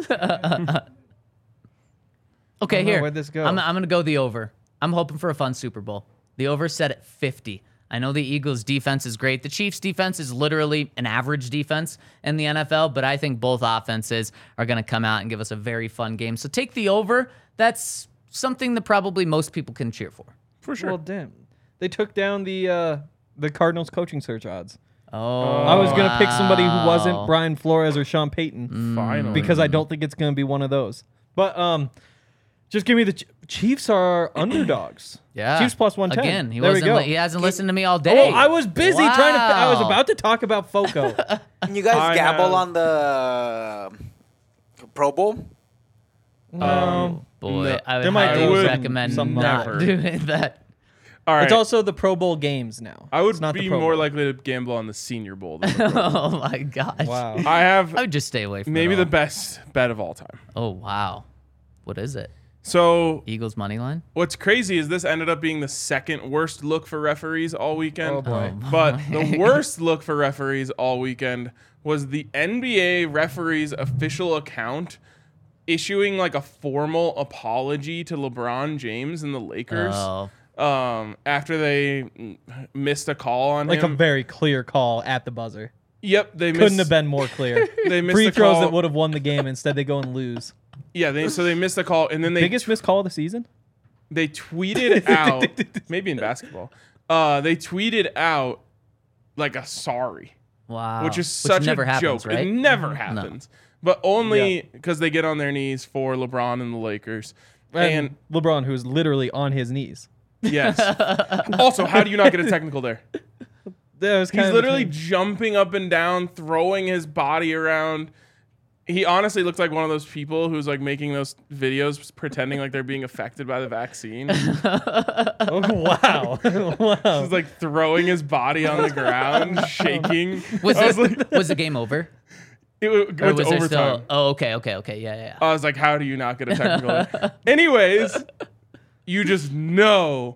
Okay, here. Where'd this go? I'm going to go the over. I'm hoping for a fun Super Bowl. The over set at 50. I know the Eagles' defense is great. The Chiefs' defense is literally an average defense in the NFL, but I think both offenses are going to come out and give us a very fun game. So take the over. That's something that probably most people can cheer for. For sure. Well, damn. They took down the Cardinals coaching search odds. Oh, I was going to pick somebody who wasn't Brian Flores or Sean Payton. Finally. Because I don't think it's going to be one of those. But just give me the Chiefs are underdogs. Yeah. Chiefs plus 110. Again, he hasn't listened to me all day. Oh, I was busy trying to. I was about to talk about Foco. Can you guys gamble on the Pro Bowl? Boy, No. I There might highly be recommend some not never. doing that. All right. It's also the Pro Bowl games now. I would It's not the be Pro more Bowl. likely to gamble on the Senior Bowl than the Pro Bowl. Oh my gosh. Wow. I would just stay away from maybe it the all. best bet of all time. Oh wow. What is it? So Eagles money line? what's crazy is this ended up being the second worst look for referees all weekend. Oh, boy. But the worst look for referees all weekend was the NBA referees official account issuing like a formal apology to LeBron James and the Lakers after they missed a call on Like him. a very clear call at the buzzer. Yep, they Couldn't missed, have been more clear. They missed Free the throws call. that would have won the game. Instead, they go and lose. Yeah, so they missed the call, and then Biggest missed call of the season? they tweeted out, maybe in basketball, they tweeted out like a sorry, Wow. which is such never a happens, joke. right? It never happens, but only because they get on their knees for LeBron and the Lakers. And LeBron, who is literally on his knees. Yes. Also, how do you not get a technical there? That was kind He's of literally jumping up and down, throwing his body around. He honestly looks like one of those people who's like making those videos pretending like they're being affected by the vaccine. Oh, wow. Wow. He's like throwing his body on the ground, shaking. Was I was like, was the game over? it went Or to was there overtime. still? Oh, okay. Yeah. I was like, how do you not get a technical there? Anyways, you just know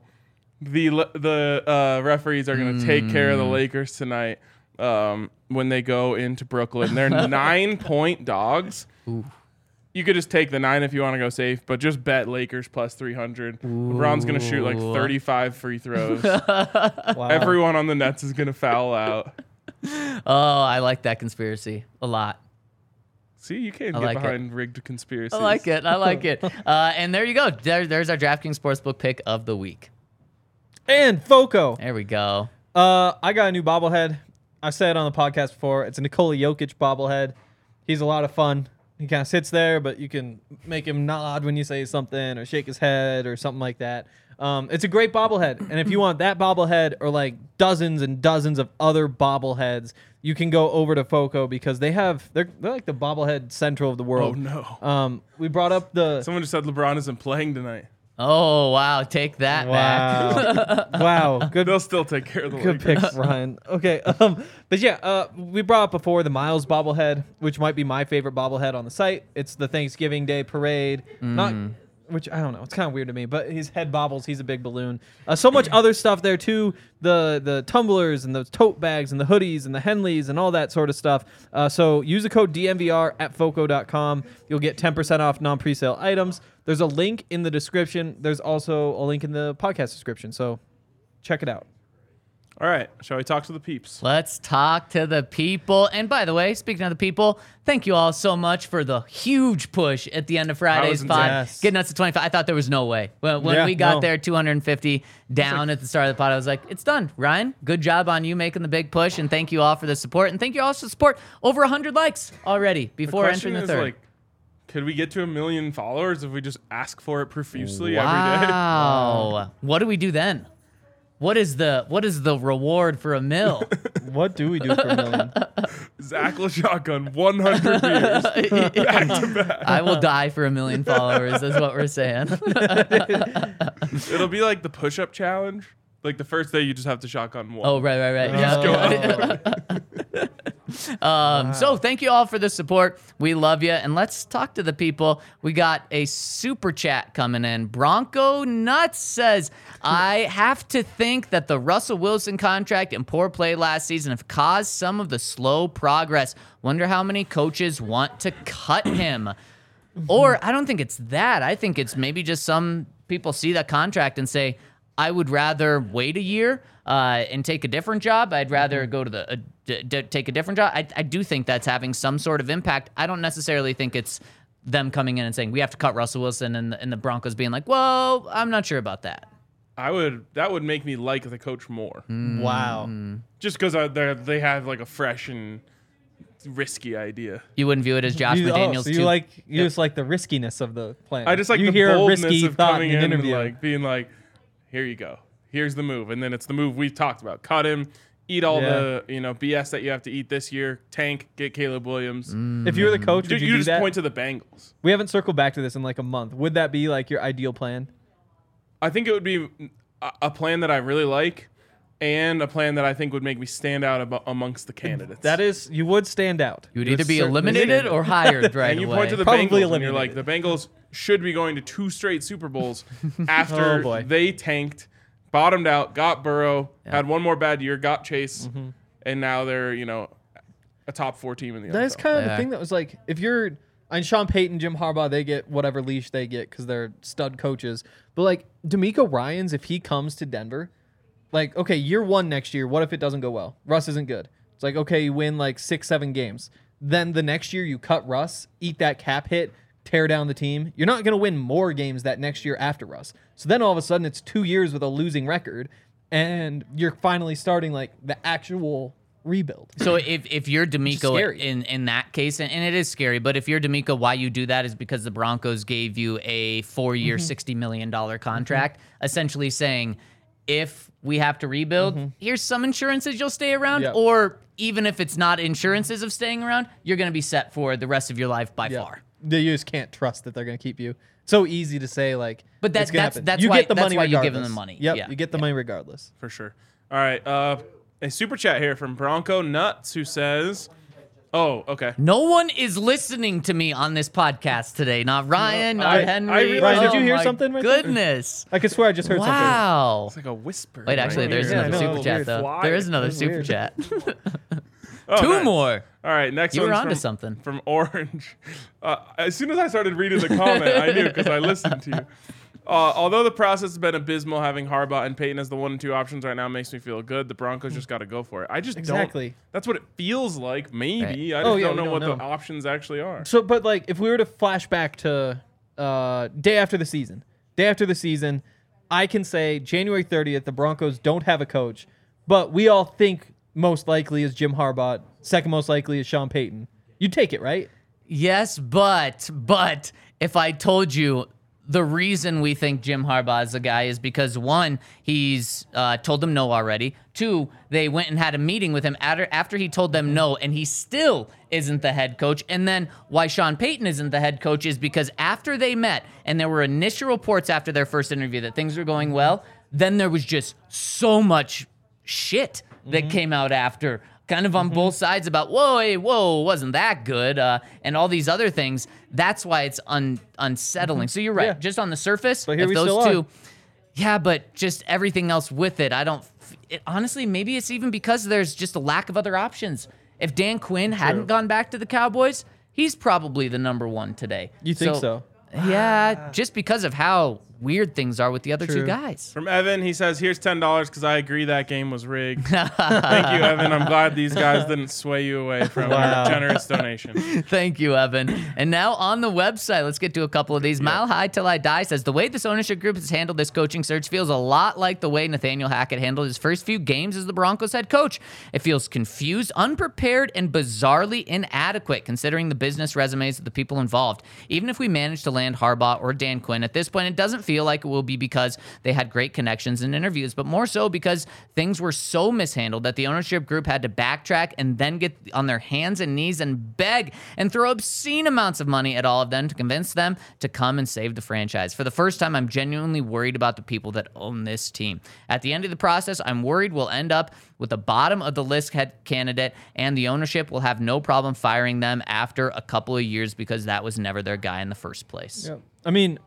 the referees are going to take care of the Lakers tonight when they go into Brooklyn. They're 9-point dogs. Ooh. You could just take the 9 if you want to go safe, but just bet Lakers plus 300. LeBron's going to shoot like 35 free throws. Wow. Everyone on the Nets is going to foul out. Oh, I like that conspiracy a lot. See, you can't I get like it. behind rigged conspiracies. I like it. And there you go. There's our DraftKings Sportsbook pick of the week. And Foco. There we go. I got a new bobblehead. I said it on the podcast before. It's a Nikola Jokic bobblehead. He's a lot of fun. He kind of sits there, but you can make him nod when you say something or shake his head or something like that. It's a great bobblehead. And if you want that bobblehead or like dozens and dozens of other bobbleheads, you can go over to Foco because they're like the bobblehead central of the world. Oh, no. We brought up the... Someone just said LeBron isn't playing tonight. Oh, wow. Take that back. Wow. Good. They'll still take care of the Good Lakers. picks, Ryan. Okay, but yeah, we brought up before the Miles bobblehead, which might be my favorite bobblehead on the site. It's the Thanksgiving Day parade, which I don't know. It's kind of weird to me, but his head bobbles. He's a big balloon. So much other stuff there too. The tumblers and the tote bags and the hoodies and the Henleys and all that sort of stuff. So use the code DNVR at foco.com. You'll get 10% off non-presale items. There's a link in the description. There's also a link in the podcast description. So check it out. All right, shall we talk to the peeps? Let's talk to the people. And by the way, speaking of the people, thank you all so much for the huge push at the end of Friday's pod. Yes. Getting us to 25. I thought there was no way. When we got there, 250 down at the start of the pod, I was like, it's done. Ryan, good job on you making the big push. And thank you all for the support. And thank you all for the support. Over 100 likes already before entering the third. Like, could we get to 1 million followers if we just ask for it profusely every day? Wow. What do we do then? What is the reward for 1 mil? What do we do for 1 million? Zach will shotgun 100 beers back to back. I will die for 1 million followers, is what we're saying. It'll be like the push-up challenge. Like the first day, you just have to shotgun one. Oh, right. Just go Yeah. So thank you all for the support. We love you. And let's talk to the people. We got a super chat coming in. Bronco Nuts says, I have to think that the Russell Wilson contract and poor play last season have caused some of the slow progress. Wonder how many coaches want to cut him. Or I don't think it's that. I think it's maybe just some people see that contract and say, I would rather wait a year and take a different job. I'd rather go to take a different job. I do think that's having some sort of impact. I don't necessarily think it's them coming in and saying, we have to cut Russell Wilson, and the Broncos being like, well, I'm not sure about that. That would make me like the coach more. Wow. Just because they have like a fresh and risky idea. You wouldn't view it as Josh McDaniels so you just like the riskiness of the plan. I just like you the hear a boldness risky of thought coming in in an and interview. like being like, here you go. Here's the move. And then it's the move we've talked about. Cut him, eat all the BS that you have to eat this year, tank, get Caleb Williams. If you were the coach, would you do just that? point to the Bengals. We haven't circled back to this in like a month. Would that be like your ideal plan? I think it would be a plan that I really like and a plan that I think would make me stand out amongst the candidates. That is, you would stand out. You would either be eliminated or hired right and you away. point to the Probably Bengals and you're eliminated. like, the Bengals should be going to 2 straight Super Bowls after boy. they tanked, bottomed out, got Burrow, had one more bad year, got Chase, and now they're, a top 4 team in the NFL. That is kind of the thing that was like, if you're, and Sean Payton, Jim Harbaugh, they get whatever leash they get because they're stud coaches. But like DeMeco Ryans, if he comes to Denver, like, okay, year 1 next year, what if it doesn't go well? Russ isn't good. It's like, okay, you win like 6-7 games. Then the next year you cut Russ, eat that cap hit, tear down the team. You're not going to win more games that next year after Russ. So then all of a sudden it's 2 years with a losing record and you're finally starting like the actual rebuild. So if you're DeMeco scary. in that case, and it is scary, but if you're DeMeco, why you do that is because the Broncos gave you a 4-year, $60 million contract, essentially saying, if we have to rebuild, here's some insurances you'll stay around, Yep. or even if it's not insurances of staying around, you're going to be set for the rest of your life by Yeah. far. You just can't trust that they're going to keep you. So easy to say, like, But it's gonna happen. You why- get the that's money why you regardless. give them the money. Yep, Yeah. you get the money regardless. For sure. All right. A super chat here from Bronco Nuts who says, oh, okay. No one is listening to me on this podcast today. Not Ryan, not I Henry. realized- Ryan, did you Oh hear my something right there? Goodness. I could swear I just heard something. Wow. It's like a whisper. Wait, actually, right there's here. another I know, super it was chat, weird. though. Fly. There is another That's super weird. chat. Oh, 2 nice. more. All right, next You were one's onto from, something. from Orange. As soon as I started reading the comment, I knew because I listened to you. Although the process has been abysmal, having Harbaugh and Peyton as the 1 and 2 options right now makes me feel good. The Broncos just got to go for it. I just Exactly. don't. That's what it feels like. Maybe I Oh, just yeah, don't we know don't what know. the options actually are. So, but like, if we were to flash back to day after the season, I can say January 30th, the Broncos don't have a coach, but we all think most likely is Jim Harbaugh, second most likely is Sean Payton. You take it, right? Yes, but if I told you the reason we think Jim Harbaugh is the guy is because 1, he's told them no already. 2, they went and had a meeting with him after he told them no, and he still isn't the head coach. And then why Sean Payton isn't the head coach is because after they met, and there were initial reports after their first interview that things were going well, then there was just so much shit that came out after, kind of on both sides about, whoa, wasn't that good, and all these other things. That's why it's unsettling. So you're right. Yeah. Just on the surface, But here if we those still two, are. yeah, but just everything else with it, honestly, maybe it's even because there's just a lack of other options. If Dan Quinn hadn't gone back to the Cowboys, he's probably the number 1 today. You think so? Yeah, just because of how weird things are with the other two guys. From Evan, he says, here's $10 because I agree that game was rigged. Thank you, Evan. I'm glad these guys didn't sway you away from your generous donation. Thank you, Evan. And now on the website, let's get to a couple of these. Mile High Till I Die says, the way this ownership group has handled this coaching search feels a lot like the way Nathaniel Hackett handled his first few games as the Broncos head coach. It feels confused, unprepared, and bizarrely inadequate considering the business resumes of the people involved. Even if we manage to land Harbaugh or Dan Quinn, at this point, it doesn't feel like it will be because they had great connections and interviews, but more so because things were so mishandled that the ownership group had to backtrack and then get on their hands and knees and beg and throw obscene amounts of money at all of them to convince them to come and save the franchise. For the first time, I'm genuinely worried about the people that own this team. At the end of the process, I'm worried we'll end up with the bottom of the list head candidate, and the ownership will have no problem firing them after a couple of years because that was never their guy in the first place. Yep. I mean,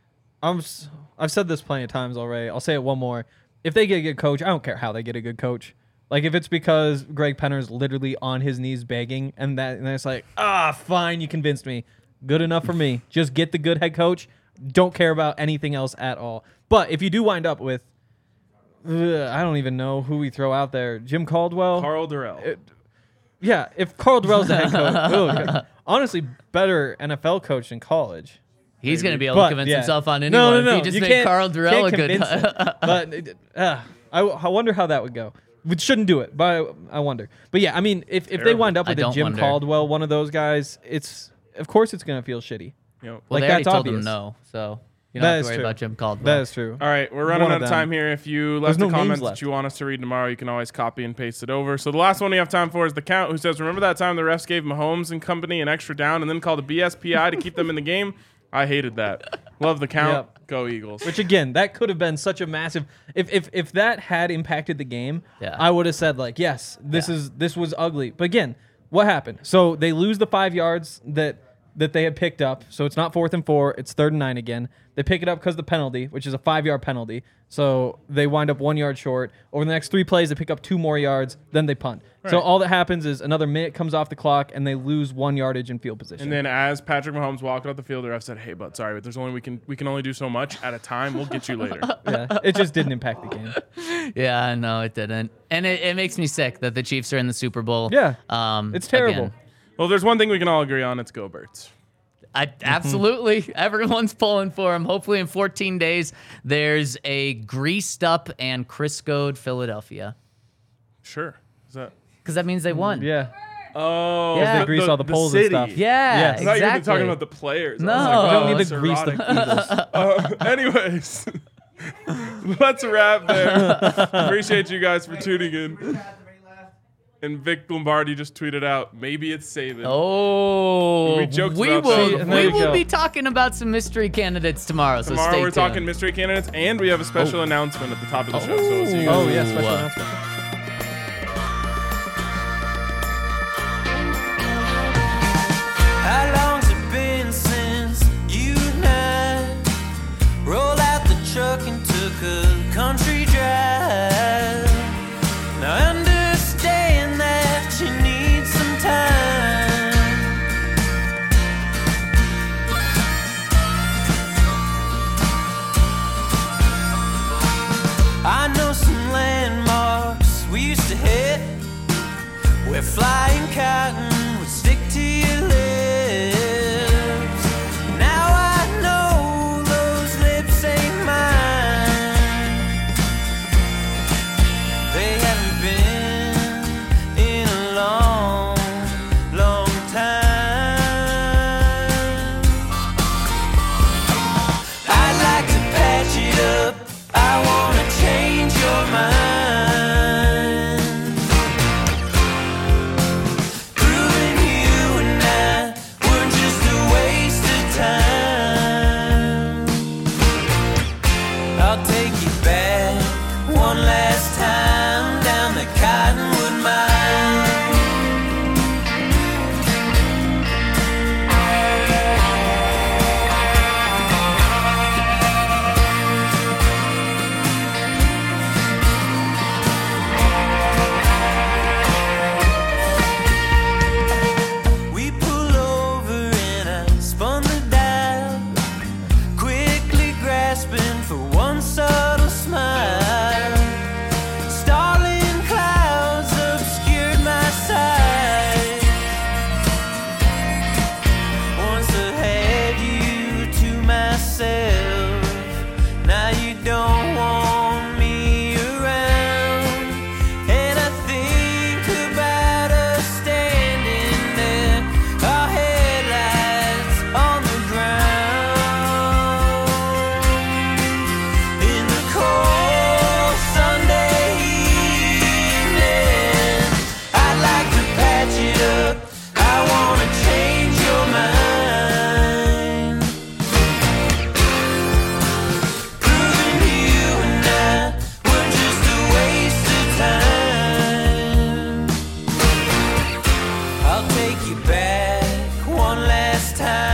I've said this plenty of times already. I'll say it one more. If they get a good coach, I don't care how they get a good coach. Like, if it's because Greg Penner's literally on his knees begging, and it's like, fine, you convinced me. Good enough for me. Just get the good head coach. Don't care about anything else at all. But if you do wind up with, I don't even know who we throw out there. Jim Caldwell? Carl Durrell. If Carl Durrell's the head coach, honestly, better NFL coach in college. He's going to be able to convince himself on anyone. No. If he just made Carl Durrell a good. But I wonder how that would go. We shouldn't do it, but I wonder. But yeah, I mean, if they wind up with a Jim Caldwell, one of those guys, of course it's going to feel shitty. Yep. Well, like, they already that's told obvious. him no, so you don't have to worry about Jim Caldwell. That is true. All right, we're running out of time here. If you left a comment that you want us to read tomorrow, you can always copy and paste it over. So the last one we have time for is The Count, who says, remember that time the refs gave Mahomes and company an extra down and then called a BSPI to keep them in the game? I hated that. Love The Count. Yep. Go Eagles. Which, again, that could have been such a massive... If that had impacted the game, I would have said, like, yes, this was ugly. But again, what happened? So they lose the 5 yards that they had picked up. So it's not 4th and 4. It's 3rd and 9 again. They pick it up because of the penalty, which is a 5-yard penalty. So they wind up 1 yard short. Over the next 3 plays, they pick up 2 more yards. Then they punt. Right. So all that happens is another minute comes off the clock, and they lose 1 yardage in field position. And then as Patrick Mahomes walked off the field, the ref said, "Hey, bud, sorry, but we can only do so much at a time. We'll get you later." Yeah, it just didn't impact the game. Yeah, no, it didn't. And it makes me sick that the Chiefs are in the Super Bowl. Yeah, it's terrible. Again. Well, there's one thing we can all agree on. It's Go Birds. Absolutely. Everyone's pulling for him. Hopefully in 14 days, there's a greased up and Crisco'd Philadelphia. Sure. Is that... Because that means they won. Yeah. Oh, yeah. They grease all the poles and stuff. Yeah, I thought you were talking about the players. No. We don't need to grease the Eagles. Anyways, let's wrap there. Appreciate you guys for tuning in. And Vic Lombardi just tweeted out, maybe it's Saban. Oh, we will be talking about some mystery candidates tomorrow. So tomorrow stay we're tuned. Talking mystery candidates, and we have a special announcement at the top of the show. So we'll see you guys. Yeah, special announcement. How long's it been since you and I rolled out the truck and took a country drive? Now understand that you need some time. I know some landmarks we used to hit where flying cotton would stick to your lips. Now I know those lips ain't mine. They haven't been in a long, long time. I'd like to patch it up. I wanna change your mind. Grasping town.